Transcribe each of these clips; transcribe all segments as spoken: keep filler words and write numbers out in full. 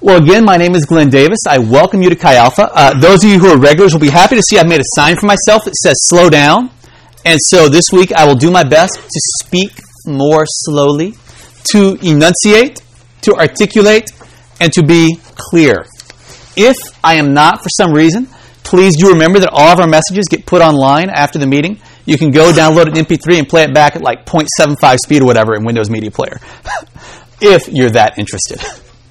Well, again, my name is Glenn Davis. I welcome you to Chi Alpha. Uh, those of you who are regulars will be happy to see I've made a sign for myself that says slow down. And so this week I will do my best to speak more slowly, to enunciate, to articulate, and to be clear. If I am not for some reason, please do remember that all of our messages get put online after the meeting. You can go download an M P three and play it back at like point seven five speed or whatever in Windows Media Player, if you're that interested.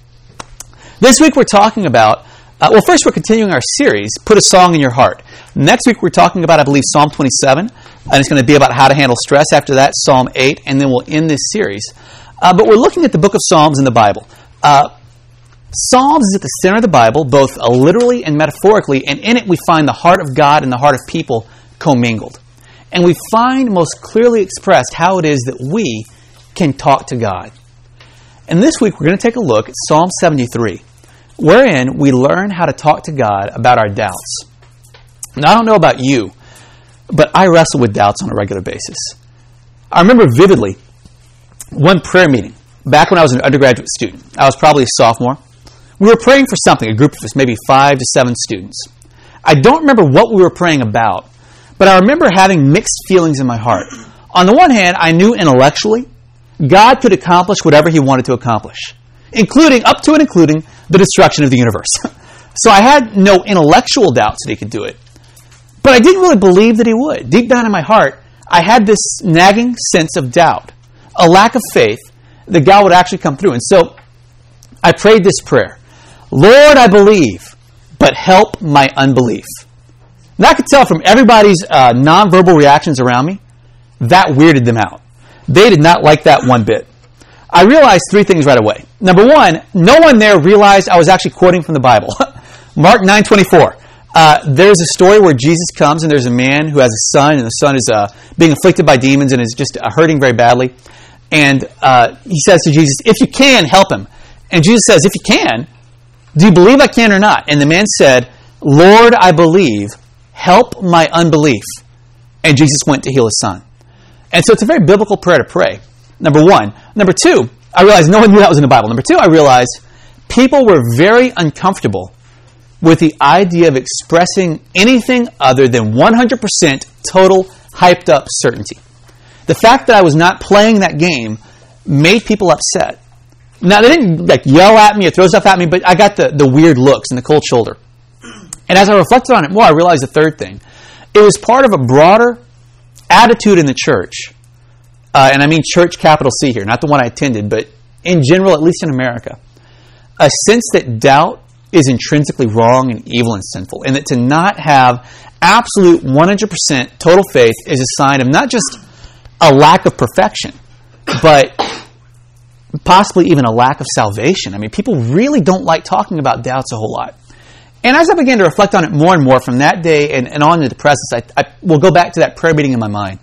This week we're talking about, uh, well, first we're continuing our series, Put a Song in Your Heart. Next week we're talking about, I believe, Psalm twenty-seven, and it's going to be about how to handle stress. After that, Psalm eight, and then we'll end this series. Uh, but we're looking at the book of Psalms in the Bible. Uh, Psalms is at the center of the Bible, both uh, literally and metaphorically, and in it we find the heart of God and the heart of people commingled. And we find most clearly expressed how it is that we can talk to God. And this week we're going to take a look at Psalm seventy-three, wherein we learn how to talk to God about our doubts. Now, I don't know about you, but I wrestle with doubts on a regular basis. I remember vividly one prayer meeting back when I was an undergraduate student. I was probably a sophomore. We were praying for something, a group of us, maybe five to seven students. I don't remember what we were praying about, but I remember having mixed feelings in my heart. On the one hand, I knew intellectually God could accomplish whatever He wanted to accomplish, including, up to and including, the destruction of the universe. So I had no intellectual doubts that He could do it. But I didn't really believe that He would. Deep down in my heart, I had this nagging sense of doubt, a lack of faith that God would actually come through. And so I prayed this prayer: Lord, I believe, but help my unbelief. And I could tell from everybody's uh, nonverbal reactions around me, that weirded them out. They did not like that one bit. I realized three things right away. Number one, no one there realized I was actually quoting from the Bible. Mark nine twenty-four. Uh, there's a story where Jesus comes and there's a man who has a son, and the son is uh, being afflicted by demons and is just uh, hurting very badly. And uh, he says to Jesus, if you can, help him. And Jesus says, if you can, do you believe I can or not? And the man said, Lord, I believe, help my unbelief. And Jesus went to heal his son. And so it's a very biblical prayer to pray. Number one. Number two, I realized no one knew that was in the Bible. Number two, I realized people were very uncomfortable with the idea of expressing anything other than one hundred percent total hyped up certainty. The fact that I was not playing that game made people upset. Now, they didn't like yell at me or throw stuff at me, but I got the, the weird looks and the cold shoulder. And as I reflected on it more, I realized the third thing. It was part of a broader attitude in the church. Uh, and I mean church, capital C here, not the one I attended, but in general, at least in America. A sense that doubt is intrinsically wrong and evil and sinful. And that to not have absolute one hundred percent total faith is a sign of not just a lack of perfection, but possibly even a lack of salvation. I mean, people really don't like talking about doubts a whole lot. And as I began to reflect on it more and more from that day and, and on to the present, I, I will go back to that prayer meeting in my mind.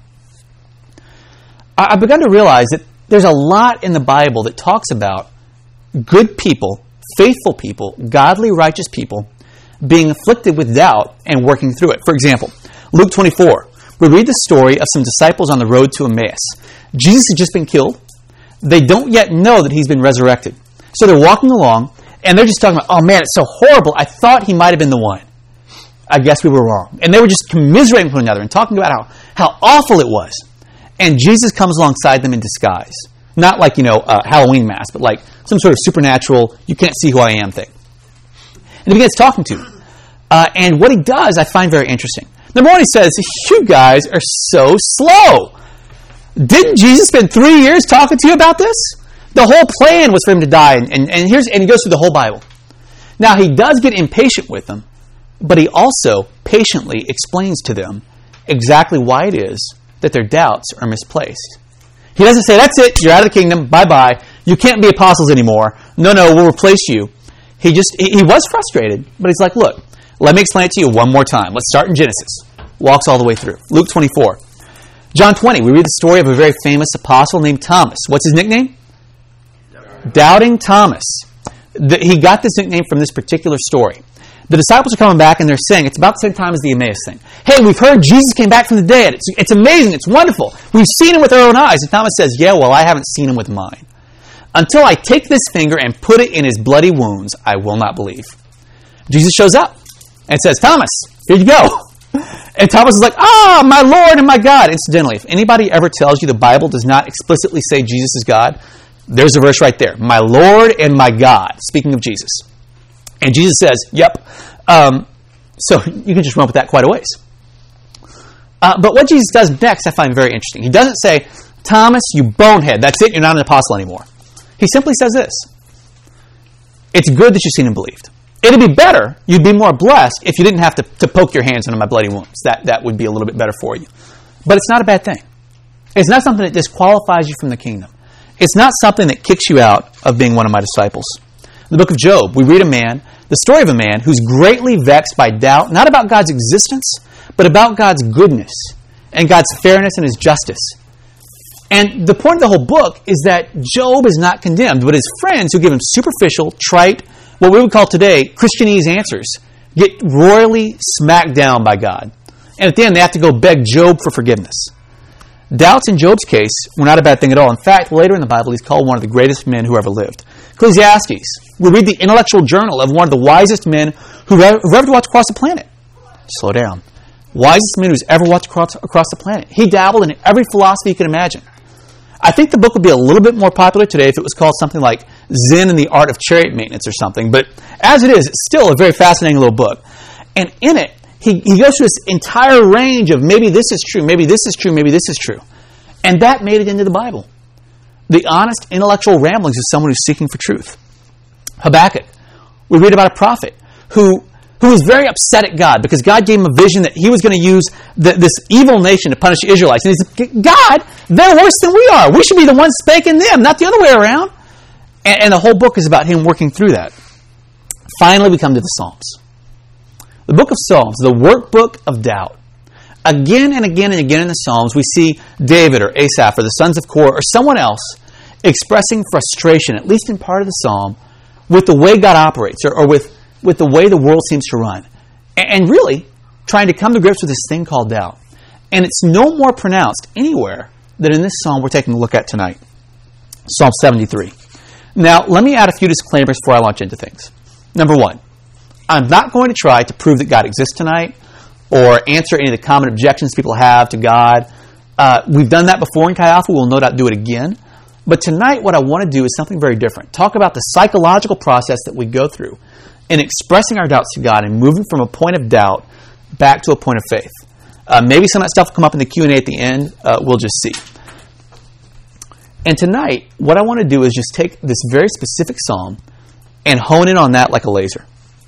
I, I began to realize that there's a lot in the Bible that talks about good people, faithful people, godly, righteous people being afflicted with doubt and working through it. For example, Luke twenty-four, we read the story of some disciples on the road to Emmaus. Jesus has just been killed. They don't yet know that He's been resurrected. So they're walking along, and they're just talking about, oh man, it's so horrible. I thought He might have been the one. I guess we were wrong. And they were just commiserating with one another and talking about how, how awful it was. And Jesus comes alongside them in disguise. Not like, you know, a Halloween mask, but like some sort of supernatural, you can't see who I am thing. And he begins talking to them. Uh, and what he does, I find very interesting. Number one, he says, you guys are so slow. Didn't Jesus spend three years talking to you about this? The whole plan was for Him to die. And, and, and, here's, and he goes through the whole Bible. Now, he does get impatient with them, but he also patiently explains to them exactly why it is that their doubts are misplaced. He doesn't say, that's it, you're out of the kingdom, bye-bye, you can't be apostles anymore, no, no, we'll replace you. He just, he was frustrated, but he's like, look, let me explain it to you one more time. Let's start in Genesis. Walks all the way through. Luke twenty-four. John twenty, we read the story of a very famous apostle named Thomas. What's his nickname? Doubting, Doubting Thomas. The, he got this nickname from this particular story. The disciples are coming back and they're saying, it's about the same time as the Emmaus thing. Hey, we've heard Jesus came back from the dead. It's, it's amazing. It's wonderful. We've seen Him with our own eyes. And Thomas says, yeah, well, I haven't seen Him with mine. Until I take this finger and put it in his bloody wounds, I will not believe. Jesus shows up and says, Thomas, here you go. And Thomas is like, ah, my Lord and my God. Incidentally, if anybody ever tells you the Bible does not explicitly say Jesus is God, there's a verse right there. My Lord and my God, speaking of Jesus. And Jesus says, yep. Um, so you can just run with that quite a ways. Uh, but what Jesus does next I find very interesting. He doesn't say, Thomas, you bonehead, that's it, you're not an apostle anymore. He simply says this. It's good that you've seen and believed. It'd be better, you'd be more blessed if you didn't have to, to poke your hands into my bloody wounds. That, that would be a little bit better for you. But it's not a bad thing. It's not something that disqualifies you from the kingdom. It's not something that kicks you out of being one of my disciples. In the book of Job, we read a man, the story of a man who's greatly vexed by doubt, not about God's existence, but about God's goodness and God's fairness and his justice. And the point of the whole book is that Job is not condemned, but his friends who give him superficial, trite, what we would call today Christianese answers, get royally smacked down by God. And at the end, they have to go beg Job for forgiveness. Doubts in Job's case were not a bad thing at all. In fact, later in the Bible, he's called one of the greatest men who ever lived. Ecclesiastes, we read the intellectual journal of one of the wisest men who ever, who ever walked across the planet. Slow down. Wisest man who's ever walked across, across the planet. He dabbled in every philosophy you can imagine. I think the book would be a little bit more popular today if it was called something like Zen and the Art of Chariot Maintenance or something. But as it is, it's still a very fascinating little book. And in it, he, he goes through this entire range of maybe this is true, maybe this is true, maybe this is true. And that made it into the Bible. The honest intellectual ramblings of someone who's seeking for truth. Habakkuk. We read about a prophet who, who was very upset at God because God gave him a vision that he was going to use the, this evil nation to punish the Israelites. And he said, God, they're worse than we are. We should be the ones spanking them, not the other way around. And, and the whole book is about him working through that. Finally, we come to the Psalms. The book of Psalms, the workbook of doubt. Again and again and again in the Psalms, we see David or Asaph or the sons of Korah or someone else expressing frustration, at least in part of the Psalm, with the way God operates or, or with, with the way the world seems to run. And, and really trying to come to grips with this thing called doubt. And it's no more pronounced anywhere than in this Psalm we're taking a look at tonight. Psalm seventy-three. Now, let me add a few disclaimers before I launch into things. Number one, I'm not going to try to prove that God exists tonight or answer any of the common objections people have to God. Uh, we've done that before in Chi Alpha. We'll no doubt do it again. But tonight, what I want to do is something very different. Talk about the psychological process that we go through in expressing our doubts to God and moving from a point of doubt back to a point of faith. Uh, maybe some of that stuff will come up in the Q and A at the end. Uh, we'll just see. And tonight, what I want to do is just take this very specific psalm and hone in on that like a laser.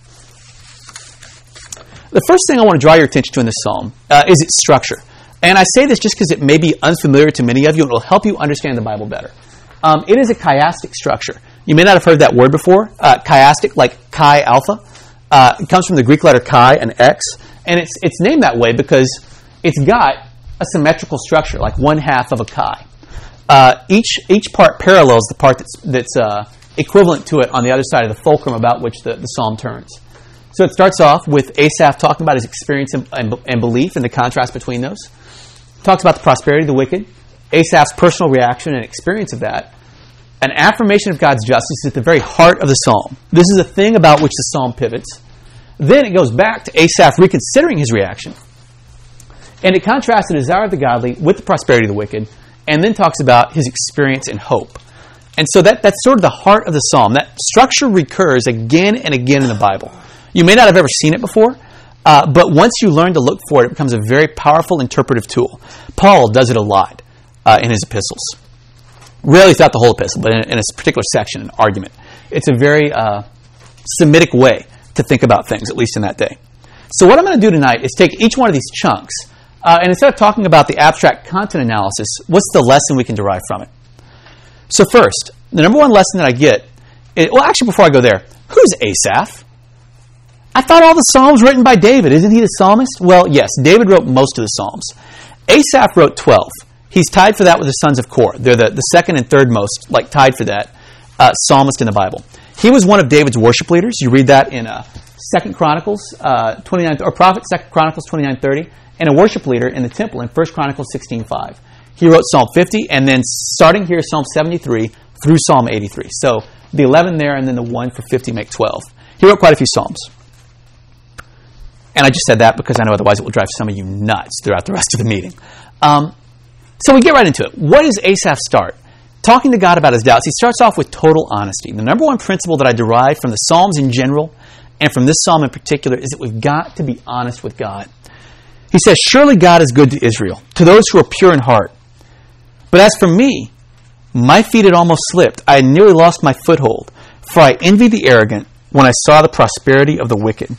The first thing I want to draw your attention to in this psalm uh, is its structure. And I say this just because it may be unfamiliar to many of you and it will help you understand the Bible better. Um, it is a chiastic structure. You may not have heard that word before. Uh, chiastic, like Chi Alpha. Uh, it comes from the Greek letter chi and x. And it's it's named that way because it's got a symmetrical structure, like one half of a chi. Uh, each each part parallels the part that's, that's uh, equivalent to it on the other side of the fulcrum about which the, the psalm turns. So it starts off with Asaph talking about his experience and, and, and belief and the contrast between those. Talks about the prosperity of the wicked, Asaph's personal reaction and experience of that. An affirmation of God's justice is at the very heart of the psalm. This is a thing about which the psalm pivots. Then it goes back to Asaph reconsidering his reaction. And it contrasts the desire of the godly with the prosperity of the wicked, and then talks about his experience and hope. And so that, that's sort of the heart of the psalm. That structure recurs again and again in the Bible. You may not have ever seen it before, uh, but once you learn to look for it, it becomes a very powerful interpretive tool. Paul does it a lot uh, in his epistles. Rarely throughout the whole epistle, but in, in a particular section, an argument. It's a very uh, Semitic way to think about things, at least in that day. So what I'm going to do tonight is take each one of these chunks, uh, and instead of talking about the abstract content analysis, what's the lesson we can derive from it? So first, the number one lesson that I get, is, well, actually, before I go there, who's Asaph? I thought all the Psalms written by David. Isn't he the psalmist? Well, yes, David wrote most of the Psalms. Asaph wrote twelve. He's tied for that with the sons of Korah. They're the, the second and third most, like tied for that, uh, psalmist in the Bible. He was one of David's worship leaders. You read that in uh, Second Chronicles uh, twenty-nine, or Prophet, Second Chronicles twenty-nine thirty, and a worship leader in the temple in First Chronicles sixteen five. He wrote Psalm fifty, and then starting here, Psalm seventy-three, through Psalm eighty-three. So the eleven there and then the one for fifty make twelve. He wrote quite a few Psalms. And I just said that because I know otherwise it will drive some of you nuts throughout the rest of the meeting. Um, so we get right into it. What does Asaph start? Talking to God about his doubts. He starts off with total honesty. The number one principle that I derive from the Psalms in general and from this Psalm in particular is that we've got to be honest with God. He says, surely God is good to Israel, to those who are pure in heart. But as for me, my feet had almost slipped. I had nearly lost my foothold, for I envied the arrogant when I saw the prosperity of the wicked.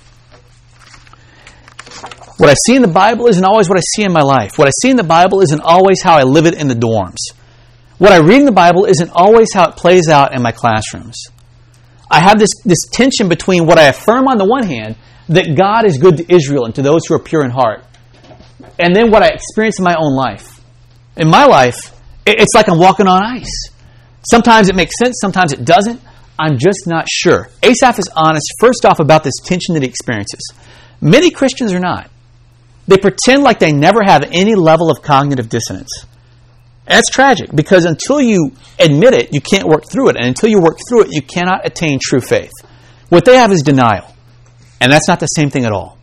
What I see in the Bible isn't always what I see in my life. What I see in the Bible isn't always how I live it in the dorms. What I read in the Bible isn't always how it plays out in my classrooms. I have this, this tension between what I affirm on the one hand, that God is good to Israel and to those who are pure in heart, and then what I experience in my own life. In my life, it's like I'm walking on ice. Sometimes it makes sense, sometimes it doesn't. I'm just not sure. Asaph is honest, first off, about this tension that he experiences. Many Christians are not. They pretend like they never have any level of cognitive dissonance. And that's tragic, because until you admit it, you can't work through it. And until you work through it, you cannot attain true faith. What they have is denial. And that's not the same thing at all.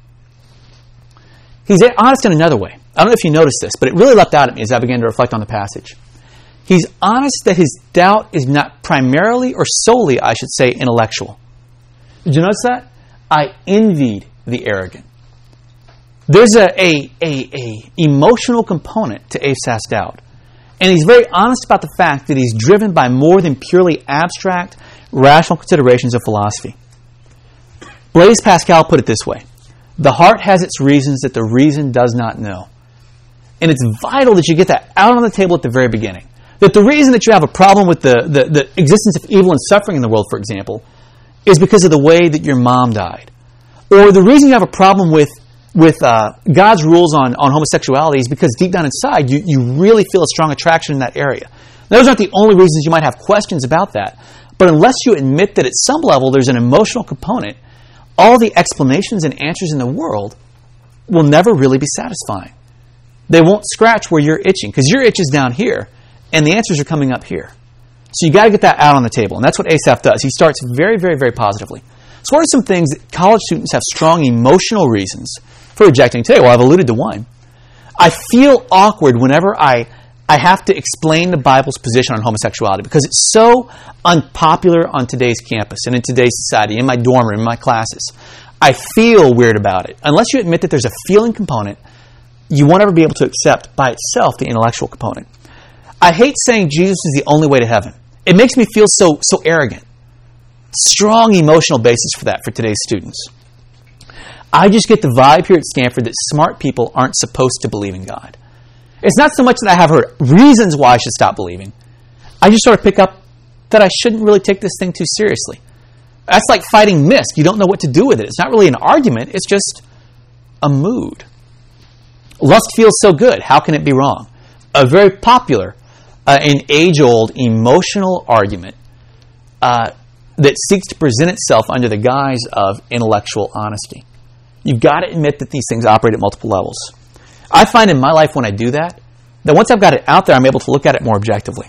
He's honest in another way. I don't know if you noticed this, but it really leapt out at me as I began to reflect on the passage. He's honest that his doubt is not primarily or solely, I should say, intellectual. Did you notice that? I envied the arrogant. There's a, a, a, a emotional component to Asaph's doubt. And he's very honest about the fact that he's driven by more than purely abstract, rational considerations of philosophy. Blaise Pascal put it this way: the heart has its reasons that the reason does not know. And it's vital that you get that out on the table at the very beginning. That the reason that you have a problem with the, the, the existence of evil and suffering in the world, for example, is because of the way that your mom died. Or the reason you have a problem with with uh, God's rules on, on homosexuality is because deep down inside, you, you really feel a strong attraction in that area. Now, those aren't the only reasons you might have questions about that. But unless you admit that at some level there's an emotional component, all the explanations and answers in the world will never really be satisfying. They won't scratch where you're itching, because your itch is down here, and the answers are coming up here. So you got to get that out on the table, and that's what Asaph does. He starts very, very, very positively. So what are some things that college students have strong emotional reasons for rejecting today? Well, I've alluded to one. I feel awkward whenever I, I have to explain the Bible's position on homosexuality, because it's so unpopular on today's campus and in today's society, in my dorm room, in my classes. I feel weird about it. Unless you admit that there's a feeling component, you won't ever be able to accept by itself the intellectual component. I hate saying Jesus is the only way to heaven. It makes me feel so, so arrogant. Strong emotional basis for that for today's students. I just get the vibe here at Stanford that smart people aren't supposed to believe in God. It's not so much that I have heard reasons why I should stop believing. I just sort of pick up that I shouldn't really take this thing too seriously. That's like fighting mist. You don't know what to do with it. It's not really an argument. It's just a mood. Lust feels so good. How can it be wrong? A very popular uh, and age-old emotional argument uh, that seeks to present itself under the guise of intellectual honesty. You've got to admit that these things operate at multiple levels. I find in my life when I do that, that once I've got it out there, I'm able to look at it more objectively.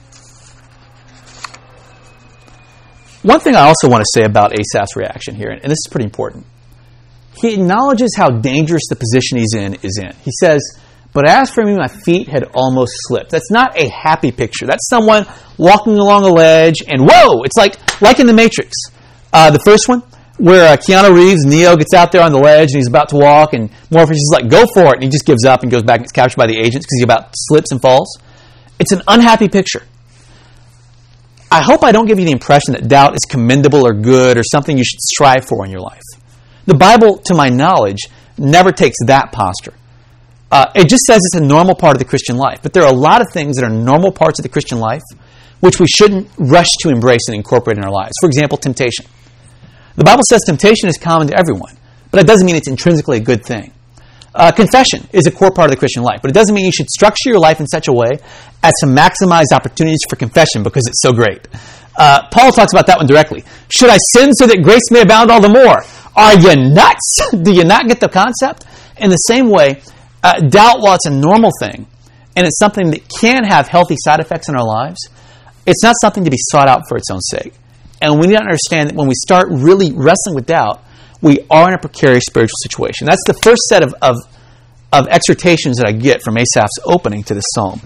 One thing I also want to say about Asaph's reaction here, and this is pretty important. He acknowledges how dangerous the position he's in is in. He says, but as for me, my feet had almost slipped. That's not a happy picture. That's someone walking along a ledge and whoa! It's like, like in The Matrix. Uh, the first one, where uh, Keanu Reeves, Neo, gets out there on the ledge and he's about to walk, and Morpheus is like, go for it, and he just gives up and goes back and gets captured by the agents because he about slips and falls. It's an unhappy picture. I hope I don't give you the impression that doubt is commendable or good or something you should strive for in your life. The Bible, to my knowledge, never takes that posture. Uh, it just says it's a normal part of the Christian life. But there are a lot of things that are normal parts of the Christian life which we shouldn't rush to embrace and incorporate in our lives. For example, temptation. The Bible says temptation is common to everyone, but it doesn't mean it's intrinsically a good thing. Uh, confession is a core part of the Christian life, but it doesn't mean you should structure your life in such a way as to maximize opportunities for confession because it's so great. Uh, Paul talks about that one directly. Should I sin so that grace may abound all the more? Are you nuts? Do you not get the concept? In the same way, uh, doubt, while it's a normal thing, and it's something that can have healthy side effects in our lives, It's not something to be sought out for its own sake. And we need to understand that when we start really wrestling with doubt, we are in a precarious spiritual situation. That's the first set of, of, of exhortations that I get from Asaph's opening to this psalm.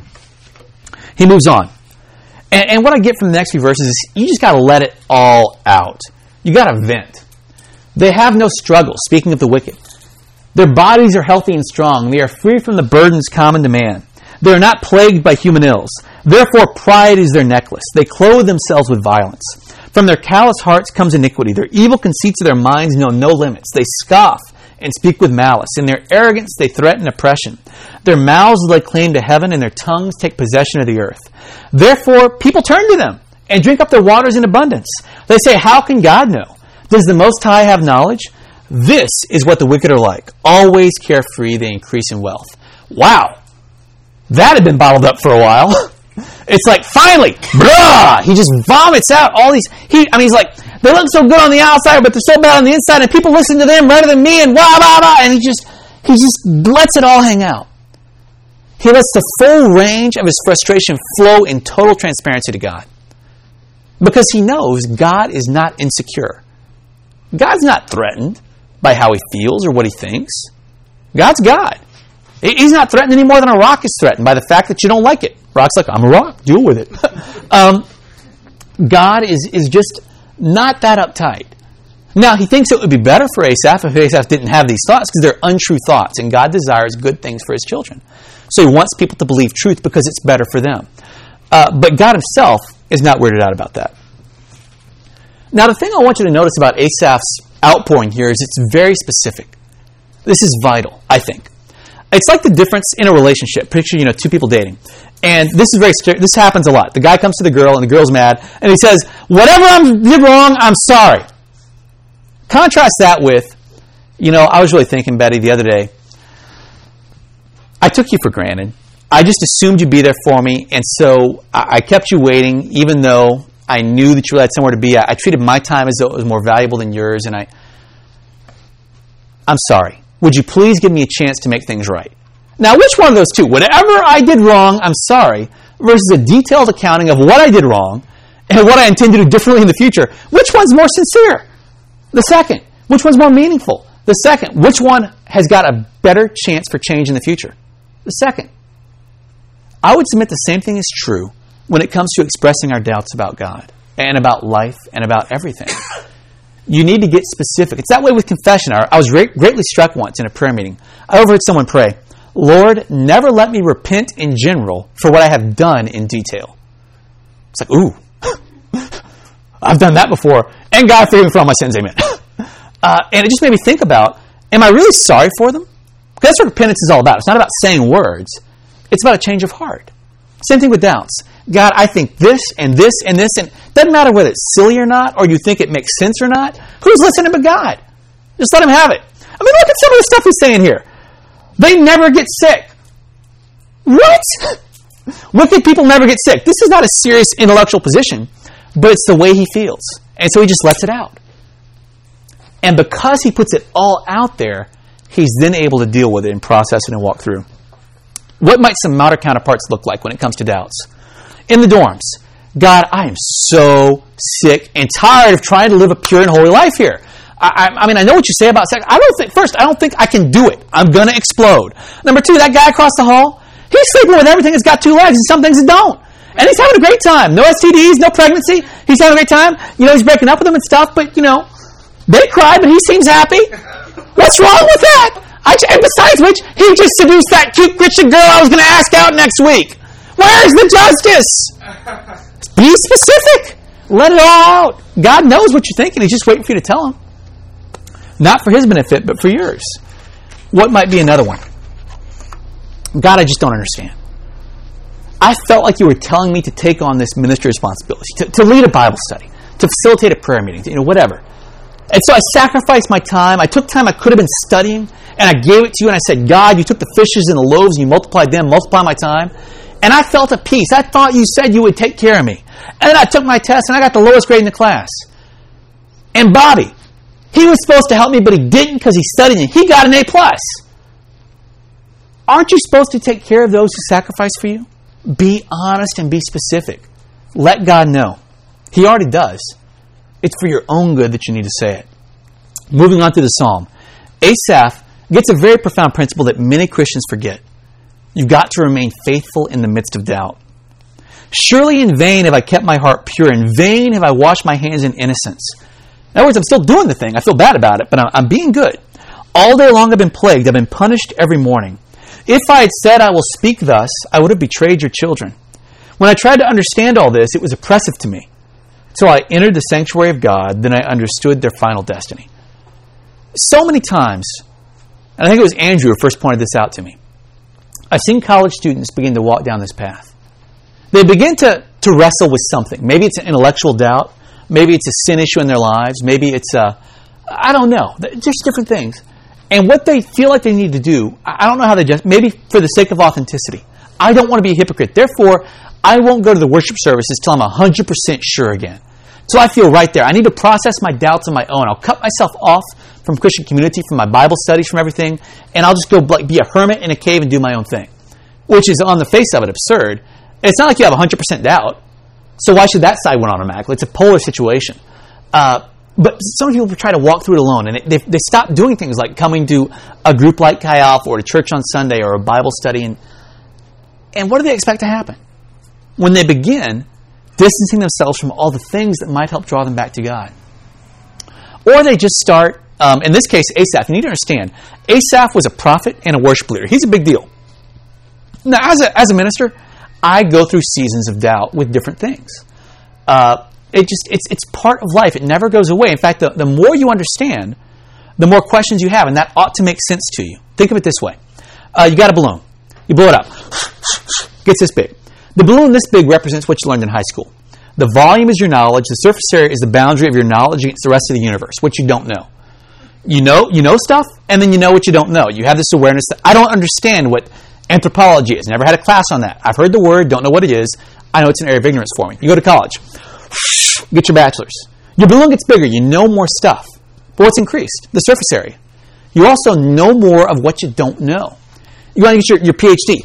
He moves on. And, and what I get from the next few verses is you just got to let it all out. You got to vent. They have no struggle, speaking of the wicked. Their bodies are healthy and strong. They are free from the burdens common to man. They are not plagued by human ills. Therefore, pride is their necklace. They clothe themselves with violence. From their callous hearts comes iniquity. Their evil conceits of their minds know no limits. They scoff and speak with malice. In their arrogance, they threaten oppression. Their mouths lay claim to heaven, and their tongues take possession of the earth. Therefore, people turn to them and drink up their waters in abundance. They say, how can God know? Does the Most High have knowledge? This is what the wicked are like. Always carefree, they increase in wealth. Wow. That had been bottled up for a while. It's like, finally, bruh, he just vomits out all these, he, I mean, he's like, they look so good on the outside, but they're so bad on the inside, and people listen to them rather than me, and blah, blah, blah, and he just, he just lets it all hang out. He lets the full range of his frustration flow in total transparency to God. Because he knows God is not insecure. God's not threatened by how he feels or what he thinks. God's God. He's not threatened any more than a rock is threatened by the fact that you don't like it. Rock's like, I'm a rock, deal with it. um, God is, is just not that uptight. Now, he thinks it would be better for Asaph if Asaph didn't have these thoughts because they're untrue thoughts, and God desires good things for his children. So he wants people to believe truth because it's better for them. Uh, but God himself is not weirded out about that. Now, the thing I want you to notice about Asaph's outpouring here is it's very specific. This is vital, I think. It's like the difference in a relationship. Picture, you know, two people dating. And this is very, this happens a lot. The guy comes to the girl and the girl's mad and he says, whatever I did wrong, I'm sorry. Contrast that with, you know, I was really thinking, Betty, the other day, I took you for granted. I just assumed you'd be there for me, and so I, I kept you waiting, even though I knew that you really had somewhere to be. I, I treated my time as though it was more valuable than yours, and I, I'm sorry. Would you please give me a chance to make things right? Now, which one of those two? Whatever I did wrong, I'm sorry, versus a detailed accounting of what I did wrong and what I intend to do differently in the future. Which one's more sincere? The second. Which one's more meaningful? The second. Which one has got a better chance for change in the future? The second. I would submit the same thing is true when it comes to expressing our doubts about God and about life and about everything. You need to get specific. It's that way with confession. I was greatly struck once in a prayer meeting. I overheard someone pray, Lord, never let me repent in general for what I have done in detail. It's like, ooh, I've done that before. And God forgive me for all my sins, amen. uh, and it just made me think about, am I really sorry for them? Because that's what repentance is all about. It's not about saying words. It's about a change of heart. Same thing with doubts. God, I think this and this and this, and it doesn't matter whether it's silly or not, or you think it makes sense or not. Who's listening but God? Just let him have it. I mean, look at some of the stuff he's saying here. They never get sick. What? Wicked people never get sick. This is not a serious intellectual position, but it's the way he feels. And so he just lets it out. And because he puts it all out there, he's then able to deal with it and process it and walk through. What might some modern counterparts look like when it comes to doubts? In the dorms, God, I am so sick and tired of trying to live a pure and holy life here. I, I, I mean, I know what you say about sex. I don't think, first, I don't think I can do it. I'm going to explode. Number two, that guy across the hall, he's sleeping with everything that's got two legs, and some things that don't. And he's having a great time. No S T Ds, no pregnancy. He's having a great time. You know, he's breaking up with them and stuff, but, you know, they cry, but he seems happy. What's wrong with that? I, and besides which, he just seduced that cute Christian girl I was going to ask out next week. Where's the justice? Be specific. Let it all out. God knows what you're thinking. He's just waiting for you to tell him. Not for his benefit, but for yours. What might be another one? God, I just don't understand. I felt like you were telling me to take on this ministry responsibility, to, to lead a Bible study, to facilitate a prayer meeting, you know, whatever. And so I sacrificed my time. I took time I could have been studying, and I gave it to you, and I said, God, you took the fishes and the loaves, and you multiplied them, multiply my time. And I felt at peace. I thought you said you would take care of me. And then I took my test, and I got the lowest grade in the class. And Bobby, he was supposed to help me, but he didn't because he studied, and he got an A plus. Aren't you supposed to take care of those who sacrifice for you? Be honest and be specific. let God know. He already does. It's for your own good that you need to say it. Moving on to the psalm. Asaph gets a very profound principle that many Christians forget. You've got to remain faithful in the midst of doubt. Surely in vain have I kept my heart pure. In vain have I washed my hands in innocence. In other words, I'm still doing the thing. I feel bad about it, but I'm being good. All day long I've been plagued. I've been punished every morning. If I had said I will speak thus, I would have betrayed your children. When I tried to understand all this, it was oppressive to me. So I entered the sanctuary of God, then I understood their final destiny. So many times, and I think it was Andrew who first pointed this out to me, I've seen college students begin to walk down this path. They begin to, to wrestle with something. Maybe it's an intellectual doubt. Maybe it's a sin issue in their lives. Maybe it's a, I don't know. There's different things. And what they feel like they need to do, I don't know how they just, maybe for the sake of authenticity. I don't want to be a hypocrite. Therefore, I won't go to the worship services till I'm one hundred percent sure again. So I feel right there. I need to process my doubts on my own. I'll cut myself off from Christian community, from my Bible studies, from everything, and I'll just go be a hermit in a cave and do my own thing, which is on the face of it absurd. It's not like you have one hundred percent doubt, so why should that side win automatically? It's a polar situation. Uh, but some people try to walk through it alone, and it, they, they stop doing things like coming to a group like Chi Alpha or to church on Sunday or a Bible study, and, and what do they expect to happen? When they begin distancing themselves from all the things that might help draw them back to God. Or they just start, um, in this case, Asaph. You need to understand, Asaph was a prophet and a worship leader. He's a big deal. Now, as a, as a minister, I go through seasons of doubt with different things. Uh, it just it's it's part of life. It never goes away. In fact, the, the more you understand, the more questions you have, and that ought to make sense to you. Think of it this way. Uh, you got a balloon. You blow it up. Gets this big. The balloon this big represents what you learned in high school. The volume is your knowledge. The surface area is the boundary of your knowledge against the rest of the universe, what you don't know. You know you know stuff, and then you know what you don't know. You have this awareness that I don't understand what anthropology is. Never had a class on that. I've heard the word, don't know what it is. I know it's an area of ignorance for me. You go to college. Get your bachelor's. Your balloon gets bigger. You know more stuff. But what's increased? The surface area. You also know more of what you don't know. You want to get your, your P H D.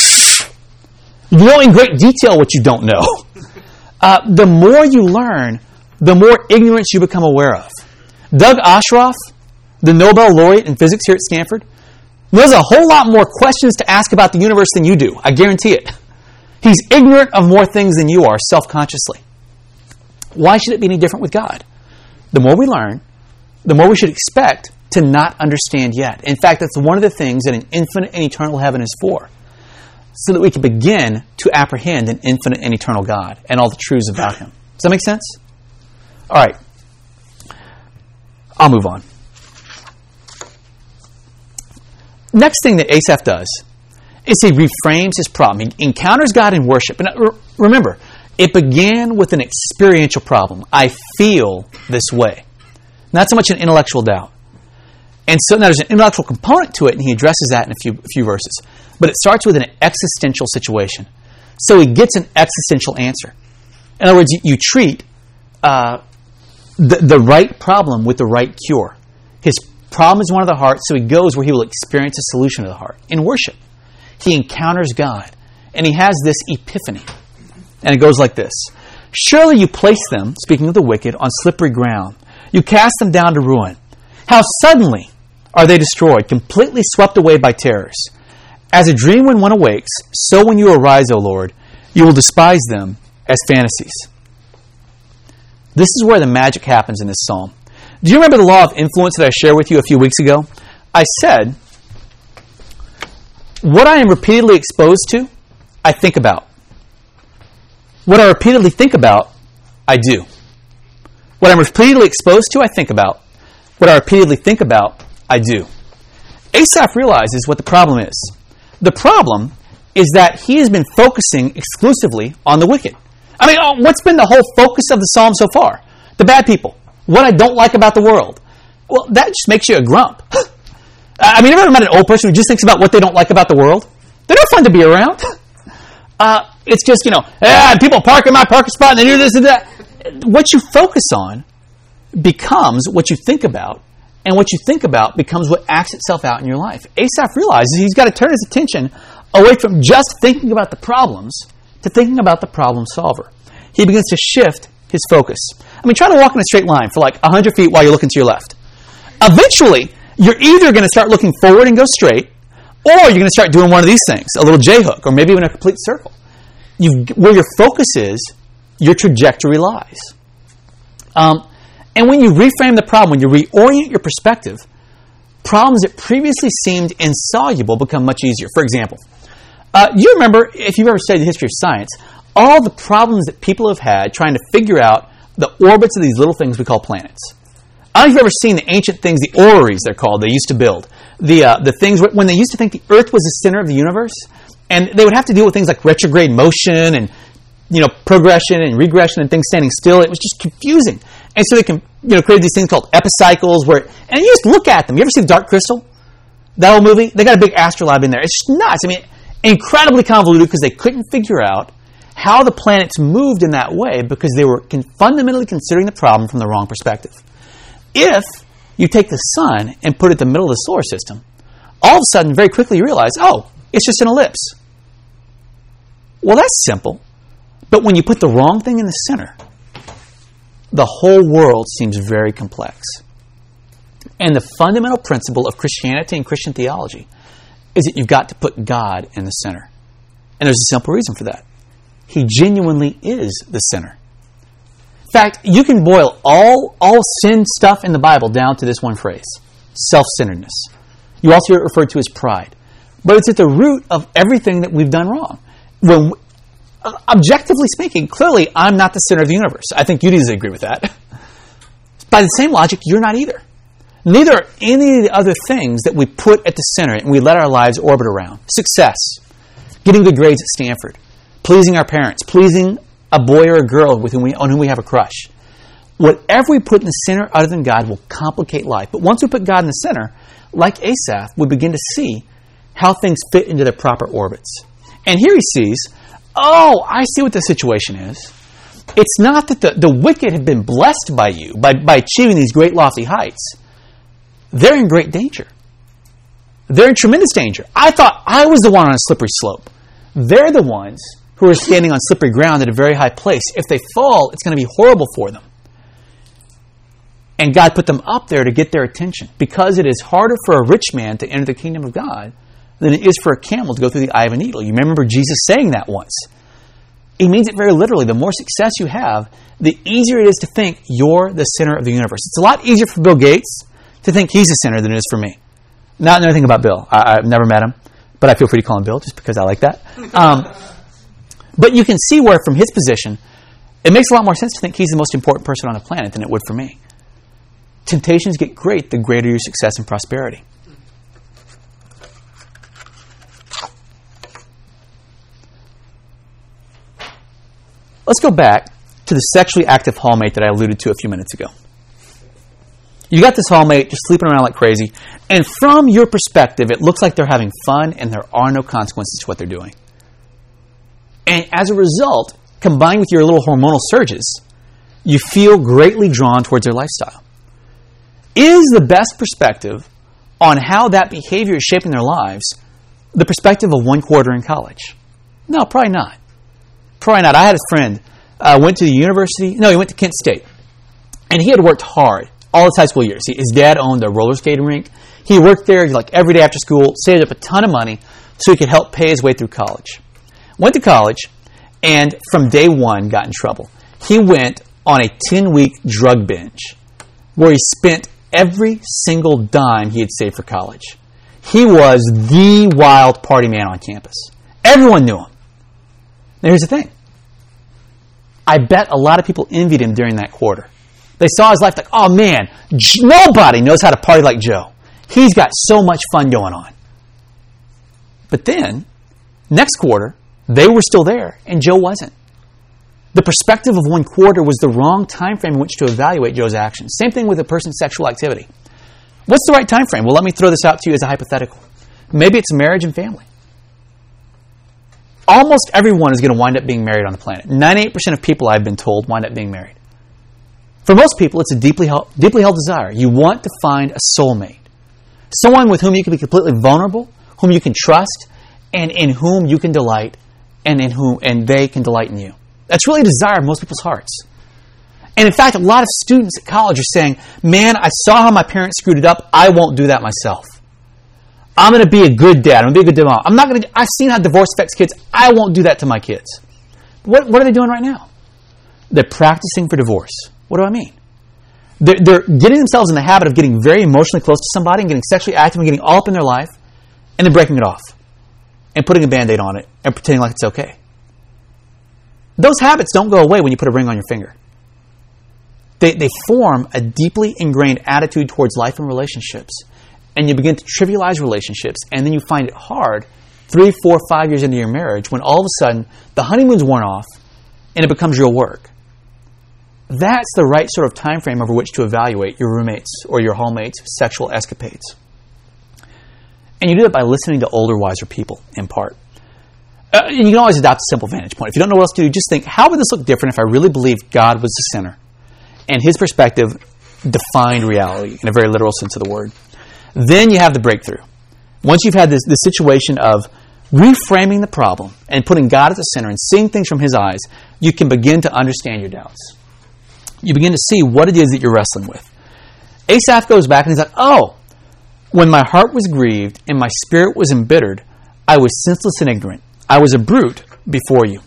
You know in great detail what you don't know. Uh, the more you learn, the more ignorance you become aware of. Doug Ostroff, the Nobel laureate in physics here at Stanford, there's a whole lot more questions to ask about the universe than you do. I guarantee it. He's ignorant of more things than you are, self-consciously. Why should it be any different with God? The more we learn, the more we should expect to not understand yet. In fact, that's one of the things that an infinite and eternal heaven is for, so that we can begin to apprehend an infinite and eternal God and all the truths about Him. Does that make sense? All right. I'll move on. Next thing that Asaph does is he reframes his problem. He encounters God in worship. And remember, it began with an experiential problem. I feel this way. Not so much an intellectual doubt. And so now there's an intellectual component to it, and he addresses that in a few, a few verses. But it starts with an existential situation. So he gets an existential answer. In other words, you, you treat uh, the, the right problem with the right cure. His problem is one of the heart, so he goes where he will experience a solution of the heart. In worship, he encounters God, and he has this epiphany. And it goes like this. Surely you place them, speaking of the wicked, on slippery ground. You cast them down to ruin. How suddenly are they destroyed, completely swept away by terrors. As a dream when one awakes, so when you arise, O Lord, you will despise them as fantasies. This is where the magic happens in this psalm. Do you remember the law of influence that I shared with you a few weeks ago? I said, what I am repeatedly exposed to, I think about. What I repeatedly think about, I do. What I'm repeatedly exposed to, I think about. What I repeatedly think about, I do. Asaph realizes what the problem is. The problem is that he has been focusing exclusively on the wicked. I mean, oh, what's been the whole focus of the psalm so far? The bad people. What I don't like about the world. Well, that just makes you a grump. I mean, have you ever met an old person who just thinks about what they don't like about the world? They're not fun to be around. Uh, it's just, you know, ah, people park in my parking spot and they do this and that. What you focus on becomes what you think about, and what you think about becomes what acts itself out in your life. Asaph realizes he's got to turn his attention away from just thinking about the problems to thinking about the problem solver. he begins to shift his focus. I mean, try to walk in a straight line for like one hundred feet while you're looking to your left. Eventually, you're either going to start looking forward and go straight, or you're going to start doing one of these things, a little J-hook, or maybe even a complete circle. You, where your focus is, your trajectory lies. Um, and when you reframe the problem, when you reorient your perspective, problems that previously seemed insoluble become much easier. For example, uh, you remember, if you've ever studied the history of science, all the problems that people have had trying to figure out the orbits of these little things we call planets. I don't know if you've ever seen the ancient things, the orreries they're called, they used to build. The uh, the things when they used to think the Earth was the center of the universe, and they would have to deal with things like retrograde motion and, you know, progression and regression and things standing still. It was just confusing. And so they can, you know, create these things called epicycles where, and you just look at them. You ever see The Dark Crystal? That old movie? They got a big astrolabe in there. It's just nuts. I mean, incredibly convoluted because they couldn't figure out how the planets moved in that way because they were con- fundamentally considering the problem from the wrong perspective. If you take the sun and put it in the middle of the solar system, all of a sudden, very quickly you realize, oh, it's just an ellipse. Well, that's simple. But when you put the wrong thing in the center, the whole world seems very complex. And the fundamental principle of Christianity and Christian theology is that you've got to put God in the center. And there's a simple reason for that. He genuinely is the center. In fact, you can boil all, all sin stuff in the Bible down to this one phrase: self-centeredness. You also hear it referred to as pride. But it's at the root of everything that we've done wrong. When, uh, objectively speaking, clearly I'm not the center of the universe. I think you'd easily agree with that. By the same logic, you're not either. Neither are any of the other things that we put at the center and we let our lives orbit around. Success, getting good grades at Stanford, pleasing our parents, pleasing a boy or a girl with whom we, on whom we have a crush. Whatever we put in the center other than God will complicate life. But once we put God in the center, like Asaph, we begin to see how things fit into their proper orbits. And here he sees, oh, I see what the situation is. It's not that the, the wicked have been blessed by you, by, by achieving these great lofty heights. They're in great danger. They're in tremendous danger. I thought I was the one on a slippery slope. They're the ones who are standing on slippery ground at a very high place. If they fall, it's going to be horrible for them. And God put them up there to get their attention, because it is harder for a rich man to enter the kingdom of God than it is for a camel to go through the eye of a needle. You remember Jesus saying that once. He means it very literally. The more success you have, the easier it is to think you're the center of the universe. It's a lot easier for Bill Gates to think he's the center than it is for me. Not another thing about Bill. I, I've never met him, but I feel free to call him Bill just because I like that. Um, but you can see where, from his position, it makes a lot more sense to think he's the most important person on the planet than it would for me. Temptations get great the greater your success and prosperity. Let's go back to the sexually active hallmate that I alluded to a few minutes ago. You got this hallmate just sleeping around like crazy, and from your perspective, it looks like they're having fun and there are no consequences to what they're doing. And as a result, combined with your little hormonal surges, you feel greatly drawn towards their lifestyle. Is the best perspective on how that behavior is shaping their lives the perspective of one quarter in college? No, probably not. Probably not. I had a friend, uh, went to the university, no, he went to Kent State, and he had worked hard all his high school years. His dad owned a roller skating rink. He worked there like every day after school, saved up a ton of money so he could help pay his way through college. Went to college, and from day one got in trouble. He went on a ten-week drug binge where he spent every single dime he had saved for college. He was the wild party man on campus. Everyone knew him. Now here's the thing. I bet a lot of people envied him during that quarter. They saw his life like, oh man, nobody knows how to party like Joe. He's got so much fun going on. But then, next quarter, they were still there and Joe wasn't. The perspective of one quarter was the wrong time frame in which to evaluate Joe's actions. Same thing with a person's sexual activity. What's the right time frame? Well, let me throw this out to you as a hypothetical. Maybe it's marriage and family. Almost everyone is going to wind up being married on the planet. ninety-eight percent of people, I've been told, wind up being married. For most people, it's a deeply held, deeply held desire. You want to find a soulmate. Someone with whom you can be completely vulnerable, whom you can trust, and in whom you can delight, and in whom and they can delight in you. That's really a desire of most people's hearts. And in fact, a lot of students at college are saying, man, I saw how my parents screwed it up. I won't do that myself. I'm going to be a good dad. I'm going to be a good mom. I'm not going to, I've seen how divorce affects kids. I won't do that to my kids. What, what are they doing right now? They're practicing for divorce. What do I mean? They're, they're getting themselves in the habit of getting very emotionally close to somebody and getting sexually active and getting all up in their life, and then breaking it off and putting a Band-Aid on it and pretending like it's okay. Those habits don't go away when you put a ring on your finger. They, they form a deeply ingrained attitude towards life and relationships. And you begin to trivialize relationships, and then you find it hard three, four, five years into your marriage when all of a sudden the honeymoon's worn off and it becomes real work. That's the right sort of time frame over which to evaluate your roommates or your hallmates' sexual escapades. And you do it by listening to older, wiser people, in part. Uh, and you can always adopt a simple vantage point. If you don't know what else to do, just think, how would this look different if I really believed God was the center? And his perspective defined reality in a very literal sense of the word. Then you have the breakthrough. Once you've had this, this situation of reframing the problem and putting God at the center and seeing things from his eyes, you can begin to understand your doubts. You begin to see what it is that you're wrestling with. Asaph goes back and he's like, oh, when my heart was grieved and my spirit was embittered, I was senseless and ignorant. I was a brute before you.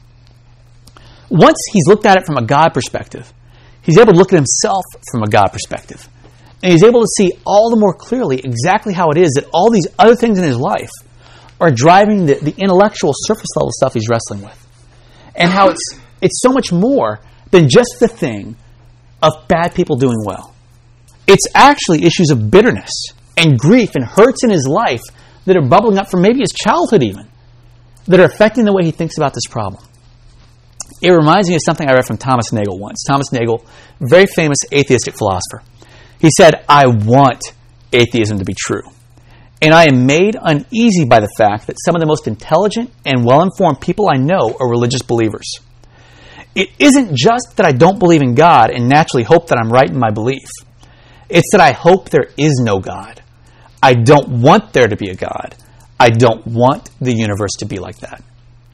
Once he's looked at it from a God perspective, he's able to look at himself from a God perspective. And he's able to see all the more clearly exactly how it is that all these other things in his life are driving the, the intellectual surface level stuff he's wrestling with. And how it's it's so much more than just the thing of bad people doing well. It's actually issues of bitterness and grief and hurts in his life that are bubbling up from maybe his childhood even, that are affecting the way he thinks about this problem. It reminds me of something I read from Thomas Nagel once. Thomas Nagel, very famous atheistic philosopher. He said, I want atheism to be true. And I am made uneasy by the fact that some of the most intelligent and well-informed people I know are religious believers. It isn't just that I don't believe in God and naturally hope that I'm right in my belief. It's that I hope there is no God. I don't want there to be a God. I don't want the universe to be like that.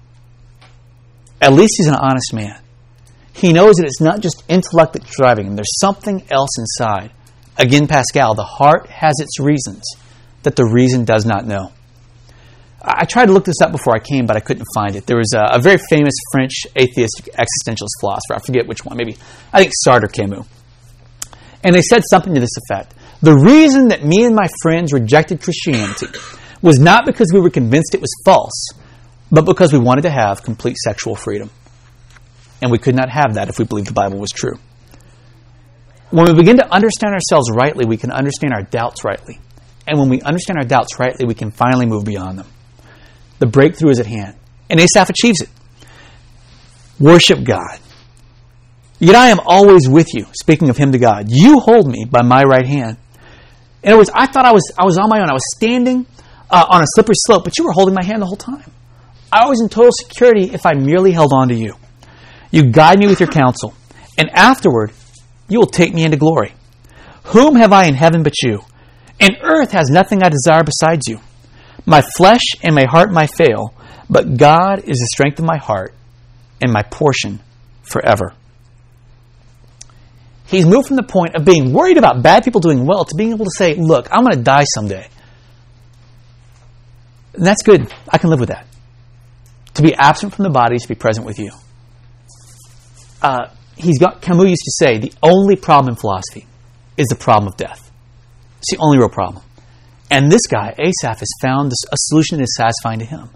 At least he's an honest man. He knows that it's not just intellect that's driving him. There's something else inside. Again, Pascal, the heart has its reasons that the reason does not know. I tried to look this up before I came, but I couldn't find it. There was a, a very famous French atheistic existentialist philosopher. I forget which one. Maybe, I think Sartre or Camus. And they said something to this effect. The reason that me and my friends rejected Christianity was not because we were convinced it was false, but because we wanted to have complete sexual freedom. And we could not have that if we believed the Bible was true. When we begin to understand ourselves rightly, we can understand our doubts rightly. And when we understand our doubts rightly, we can finally move beyond them. The breakthrough is at hand. And Asaph achieves it. Worship God. Yet I am always with you, speaking of him to God. You hold me by my right hand. In other words, I thought I was I was on my own. I was standing uh, on a slippery slope, but you were holding my hand the whole time. I was in total security if I merely held on to you. You guide me with your counsel, and afterward, you will take me into glory. Whom have I in heaven but you? And earth has nothing I desire besides you. My flesh and my heart might fail, but God is the strength of my heart and my portion forever. He's moved from the point of being worried about bad people doing well to being able to say, look, I'm going to die someday. And that's good. I can live with that. To be absent from the body is to be present with you. Uh, he's got, Camus used to say, the only problem in philosophy is the problem of death. It's the only real problem. And this guy, Asaph, has found a solution that is satisfying to him.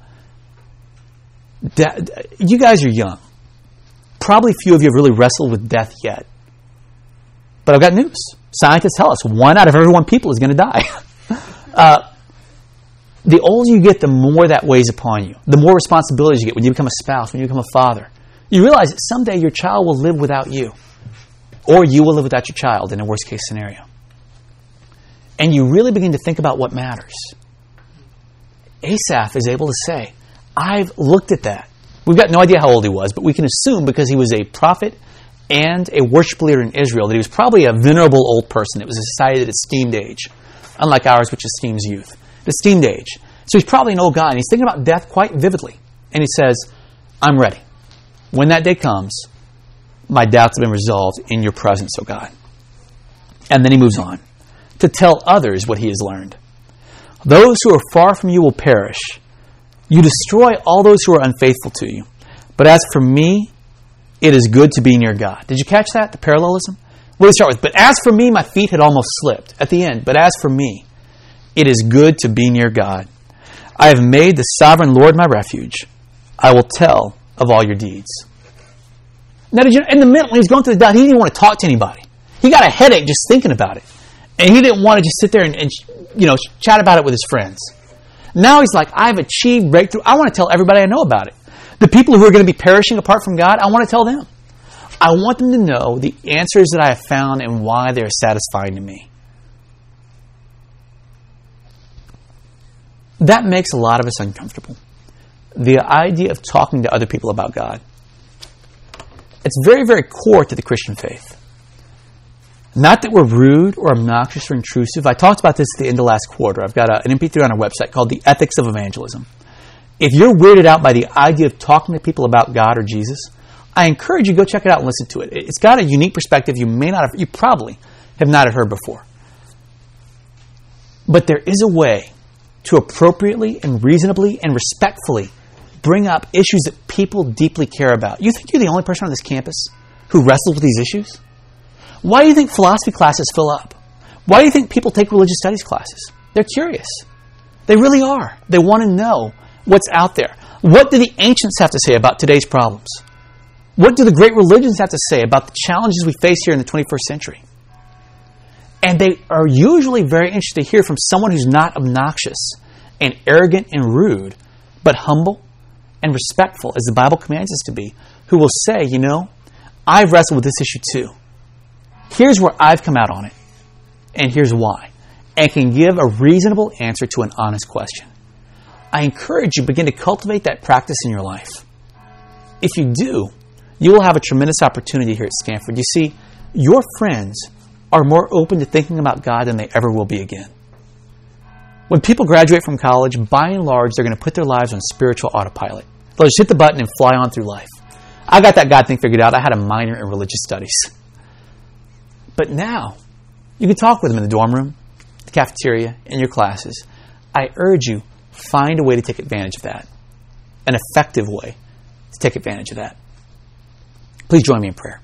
De- you guys are young. Probably few of you have really wrestled with death yet. But I've got news. Scientists tell us one out of every one people is going to die. uh, the older you get, the more that weighs upon you. The more responsibilities you get when you become a spouse, when you become a father. You realize that someday your child will live without you. Or you will live without your child in a worst case scenario. And you really begin to think about what matters. Asaph is able to say, I've looked at that. We've got no idea how old he was, but we can assume because he was a prophet and a worship leader in Israel that he was probably a venerable old person. It was a society that esteemed age, unlike ours, which esteems youth. It esteemed age. So he's probably an old guy, and he's thinking about death quite vividly. And he says, I'm ready. When that day comes, my doubts have been resolved in your presence, O God. And then he moves on to tell others what he has learned. Those who are far from you will perish. You destroy all those who are unfaithful to you. But as for me, it is good to be near God. Did you catch that? The parallelism? What do we start with? But as for me, my feet had almost slipped at the end. But as for me, it is good to be near God. I have made the sovereign Lord my refuge. I will tell of all your deeds. Now, did you, in the middle, when he's going through the doubt, he didn't even want to talk to anybody. He got a headache just thinking about it. And he didn't want to just sit there and, and you know, chat about it with his friends. Now he's like, I've achieved breakthrough. I want to tell everybody I know about it. The people who are going to be perishing apart from God, I want to tell them. I want them to know the answers that I have found and why they are satisfying to me. That makes a lot of us uncomfortable. The idea of talking to other people about God. It's very, very core to the Christian faith. Not that we're rude or obnoxious or intrusive. I talked about this at the end of last quarter. I've got a, an M P three on our website called The Ethics of Evangelism. If you're weirded out by the idea of talking to people about God or Jesus, I encourage you to go check it out and listen to it. It's got a unique perspective you may not have, you probably have not heard before. But there is a way to appropriately and reasonably and respectfully bring up issues that people deeply care about. You think you're the only person on this campus who wrestles with these issues? Why do you think philosophy classes fill up? Why do you think people take religious studies classes? They're curious. They really are. They want to know what's out there. What do the ancients have to say about today's problems? What do the great religions have to say about the challenges we face here in the twenty-first century? And they are usually very interested to hear from someone who's not obnoxious and arrogant and rude, but humble and respectful, as the Bible commands us to be, who will say, you know, I've wrestled with this issue too. Here's where I've come out on it, and here's why, and can give a reasonable answer to an honest question. I encourage you to begin to cultivate that practice in your life. If you do, you will have a tremendous opportunity here at Stanford. You see, your friends are more open to thinking about God than they ever will be again. When people graduate from college, by and large, they're going to put their lives on spiritual autopilot. They'll just hit the button and fly on through life. I got that God thing figured out. I had a minor in religious studies. But now, you can talk with them in the dorm room, the cafeteria, in your classes. I urge you, find a way to take advantage of that. An effective way to take advantage of that. Please join me in prayer.